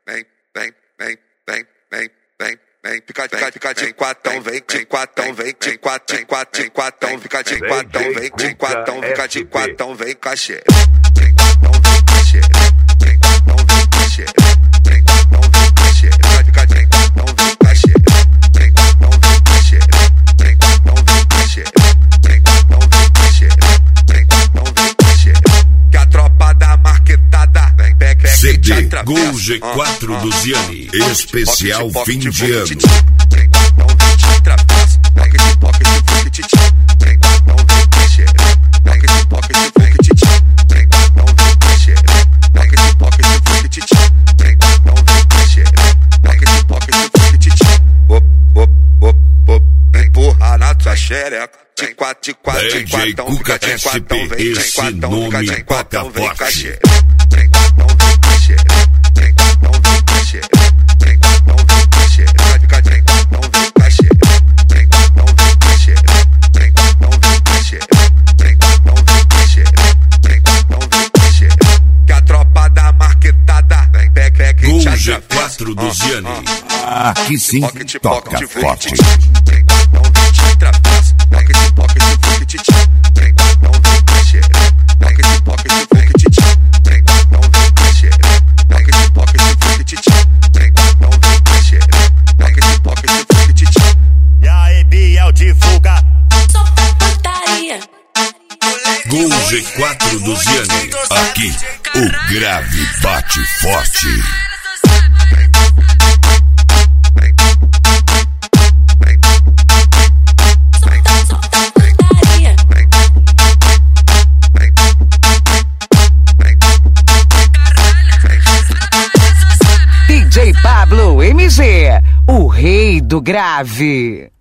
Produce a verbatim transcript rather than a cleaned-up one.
vem, vem, vem, vem, vem, vem, vem, fica, fica, fica de quatão, vem, de quatão, vem, de quatão, de quatão, de quatão, fica de quatão, vem, de quatão, fica de quatão, vem, cachê. De quatão, vem, cachê. De quatão, vem, cachê. De quatão, vem, cachê. Fica de quatão, vem, cachê. De quatão, vem, cachê. De quatão, vem, cachê. De quatão, vem, cachê. De quatão, vem, cachê. Que a tropa da marquetada vem, pega, pega, C D Gol G quatro do Ziani, especial fim de ano. Tem quatão, vem, te atravessa. Pega de pocket, funk, titi. Tem quatão, vem, cachê. Pega de pocket, funk, titi. Tem quatão, vem, cachê. Pega de pocket, funk, titi. Tem quatão, vem, cachê. Pega de pocket, funk, titi. Op, op, op, op. Empurra na tua xereca. Tem quatro, de quatro, de quatão, fica de quatão, vem, de quatão, fica de quatão, vem, cachê. Tem quatão, vem, cachê. Tem quatão, vem, cachê. Tem quatão, vem, cachê. Fica de quatão, vem, cachê. Tem quatão, vem, cachê. Tem quatão, vem, cachê. Tem quatão, vem, cachê. Tem quatão, vem, cachê. Que a tropa da marquetada vem, pega, pega e te Gol G quatro do Ziani. Aqui sim toca forte. Tem quatão, vem, te atravessa. Pega esse pocket, funk, titi. Tem quatão, vem, cachê. Pega esse pocket, funk, titi. Tem quatão, vem, cachê. Pega esse pocket, funk, titi. Tem quatão, vem, cachê. Pega esse pocket, funk, titi. E aí, Biel, divulga. Só putaria. Gol G quatro do Ziani. Aqui o grave bate forte. D J Pablo M G, o rei do grave.